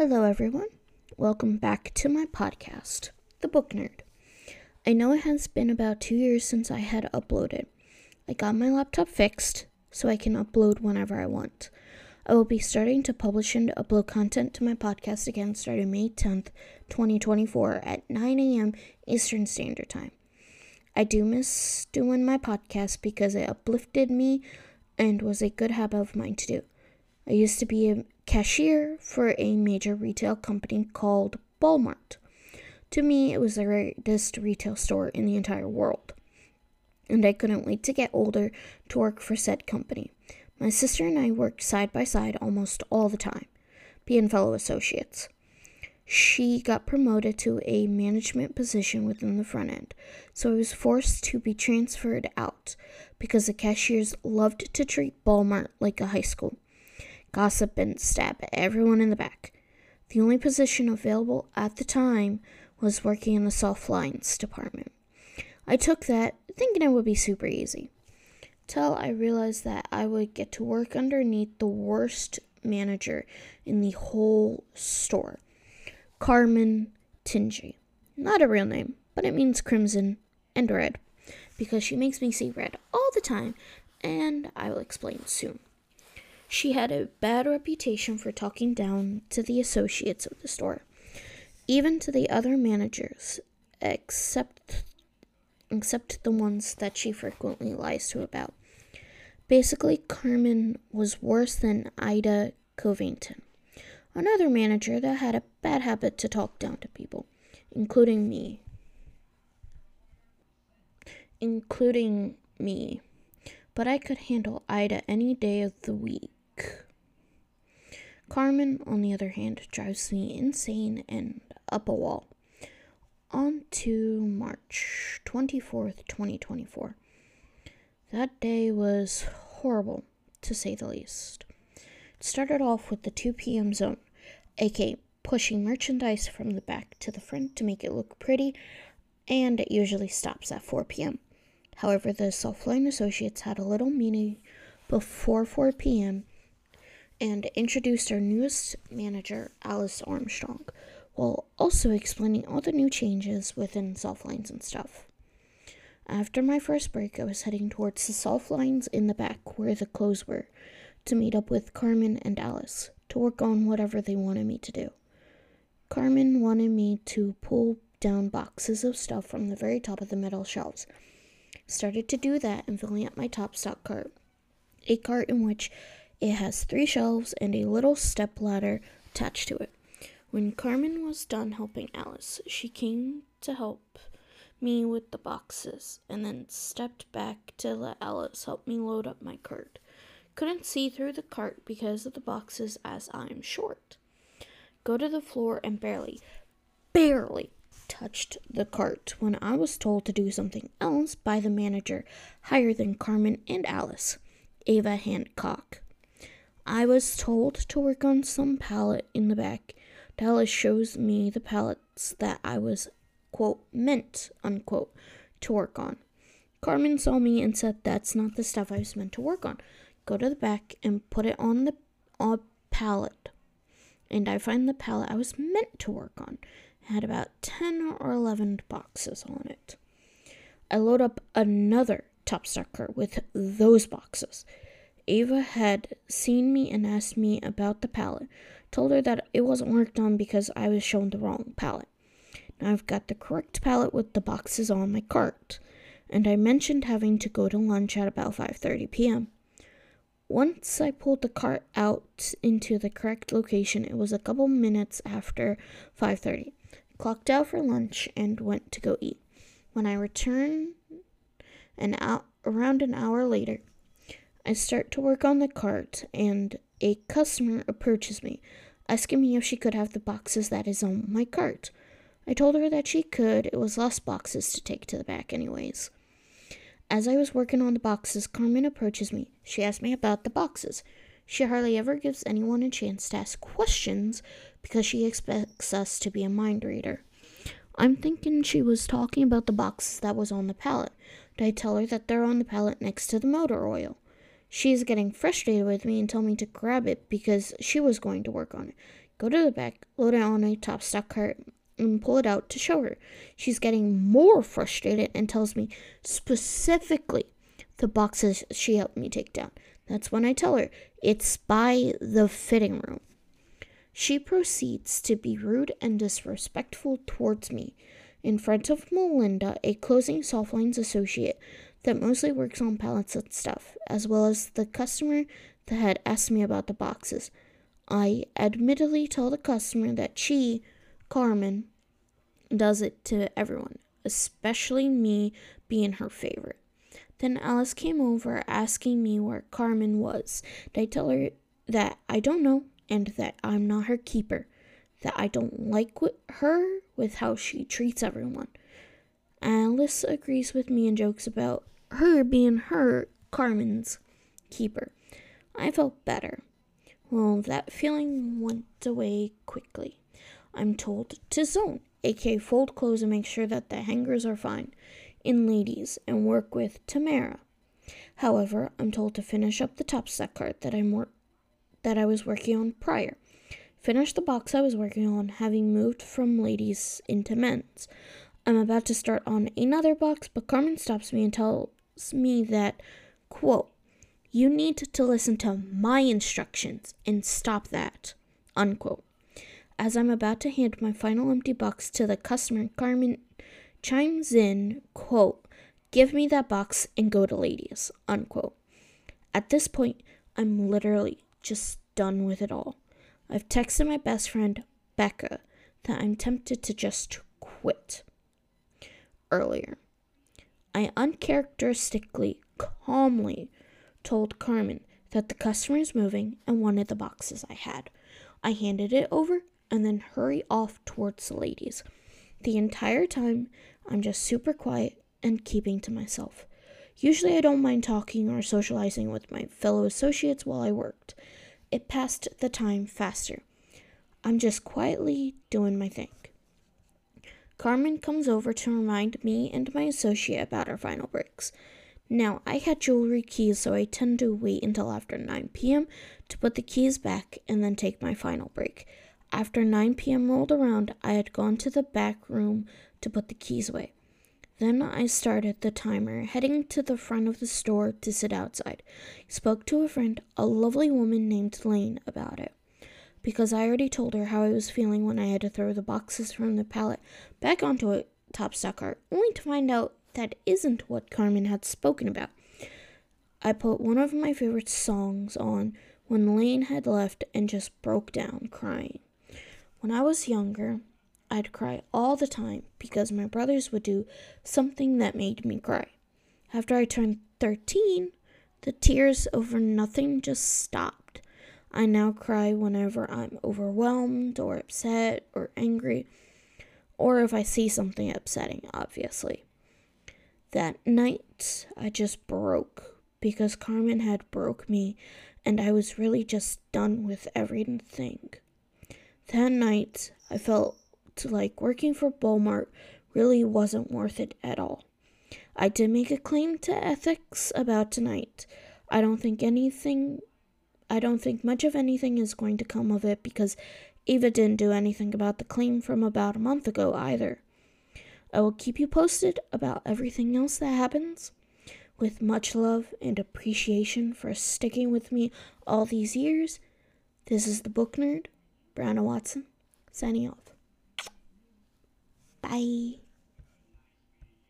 Hello, everyone. Welcome back to my podcast, The Book Nerd. I know it has been about 2 years since I had uploaded. I got my laptop fixed so I can upload whenever I want. I will be starting to publish and upload content to my podcast again starting May 10th, 2024 at 9 a.m. Eastern Standard Time. I do miss doing my podcast because it uplifted me and was a good habit of mine to do. I used to be a cashier for a major retail company called Walmart. To me, it was the greatest retail store in the entire world, and I couldn't wait to get older to work for said company. My sister and I worked side by side almost all the time, being fellow associates. She got promoted to a management position within the front end, so I was forced to be transferred out because the cashiers loved to treat Walmart like a high school. Gossip and stab everyone in the back. The only position available at the time was working in the soft lines department. I took that thinking it would be super easy, till I realized that I would get to work underneath the worst manager in the whole store, Carmen Tingy. Not a real name, but it means crimson and red, because she makes me see red all the time, and I will explain soon. She had a bad reputation for talking down to the associates of the store, even to the other managers, except the ones that she frequently lies to about. Basically, Carmen was worse than Ida Covington, another manager that had a bad habit to talk down to people, including me. But I could handle Ida any day of the week. Carmen, on the other hand, drives me insane and up a wall. On to March 24th, 2024. That day was horrible, to say the least. It started off with the 2 p.m. zone, aka pushing merchandise from the back to the front to make it look pretty, and it usually stops at 4 p.m. However, the Softline Associates had a little meeting before 4 p.m. and introduced our newest manager, Alice Armstrong, while also explaining all the new changes within Softlines and stuff. After my first break, I was heading towards the Softlines in the back where the clothes were to meet up with Carmen and Alice to work on whatever they wanted me to do. Carmen wanted me to pull down boxes of stuff from the very top of the metal shelves. Started to do that and filling up my top stock cart, a cart in which it has 3 shelves and a little step ladder attached to it. When Carmen was done helping Alice, she came to help me with the boxes and then stepped back to let Alice help me load up my cart. Couldn't see through the cart because of the boxes as I'm short. Go to the floor and barely touched the cart when I was told to do something else by the manager higher than Carmen and Alice, Ava Hancock. I was told to work on some pallet in the back. Alice shows me the pallets that I was, quote, meant, unquote, to work on. Carmen saw me and said that's not the stuff I was meant to work on. Go to the back and put it on the pallet. And I find the pallet I was meant to work on. It had about 10 or 11 boxes on it. I load up another top stock cart with those boxes. Ava had seen me and asked me about the pallet. Told her that it wasn't worked on because I was shown the wrong pallet. Now I've got the correct pallet with the boxes on my cart, and I mentioned having to go to lunch at about 5:30 p.m. Once I pulled the cart out into the correct location, it was a couple minutes after 5:30. Clocked out for lunch and went to go eat. When I returned around an hour later, I start to work on the cart, and a customer approaches me, asking me if she could have the boxes that is on my cart. I told her that she could. It was less boxes to take to the back anyways. As I was working on the boxes, Carmen approaches me. She asks me about the boxes. She hardly ever gives anyone a chance to ask questions because she expects us to be a mind reader. I'm thinking she was talking about the boxes that was on the pallet. Did I tell her that they're on the pallet next to the motor oil? She's getting frustrated with me and telling me to grab it because she was going to work on it. Go to the back, load it on a top stock cart, and pull it out to show her. She's getting more frustrated and tells me specifically the boxes she helped me take down. That's when I tell her it's by the fitting room. She proceeds to be rude and disrespectful towards me in front of Melinda, a closing Softlines associate that mostly works on pallets and stuff, as well as the customer that had asked me about the boxes. I admittedly tell the customer that she, Carmen, does it to everyone, especially me being her favorite. Then Alice came over asking me where Carmen was. I tell her that I don't know and that I'm not her keeper, that I don't like her with how she treats everyone. Alice agrees with me and jokes about her being Carmen's keeper. I felt better. Well, that feeling went away quickly. I'm told to zone, aka fold clothes and make sure that the hangers are fine, in ladies, and work with Tamara. However, I'm told to finish up the top stock cart that I was working on prior. Finish the box I was working on, having moved from ladies into men's. I'm about to start on another box, but Carmen stops me and tells me that, quote, "You need to listen to my instructions and stop that," unquote. As I'm about to hand my final empty box to the customer, Carmen chimes in, quote, "Give me that box and go to ladies," unquote. At this point, I'm literally just done with it all. I've texted my best friend, Becca, that I'm tempted to just quit. Earlier, I uncharacteristically, calmly told Carmen that the customer is moving and wanted the boxes I had. I handed it over and then hurry off towards the ladies. The entire time, I'm just super quiet and keeping to myself. Usually I don't mind talking or socializing with my fellow associates while I worked. It passed the time faster. I'm just quietly doing my thing. Carmen comes over to remind me and my associate about our final breaks. Now, I had jewelry keys, so I tend to wait until after 9 p.m. to put the keys back and then take my final break. After 9 p.m. rolled around, I had gone to the back room to put the keys away. Then I started the timer, heading to the front of the store to sit outside. I spoke to a friend, a lovely woman named Lane, about it, because I already told her how I was feeling when I had to throw the boxes from the pallet back onto a top stock cart, only to find out that isn't what Carmen had spoken about. I put one of my favorite songs on when Lane had left and just broke down crying. When I was younger, I'd cry all the time because my brothers would do something that made me cry. After I turned 13, the tears over nothing just stopped. I now cry whenever I'm overwhelmed or upset or angry, or if I see something upsetting, obviously. That night, I just broke because Carmen had broke me and I was really just done with everything. That night, I felt like working for Walmart really wasn't worth it at all. I did make a claim to ethics about tonight. I don't think much of anything is going to come of it because Ava didn't do anything about the claim from about a month ago either. I will keep you posted about everything else that happens. With much love and appreciation for sticking with me all these years, this is the Book Nerd, Brianna Watson, signing off. Bye.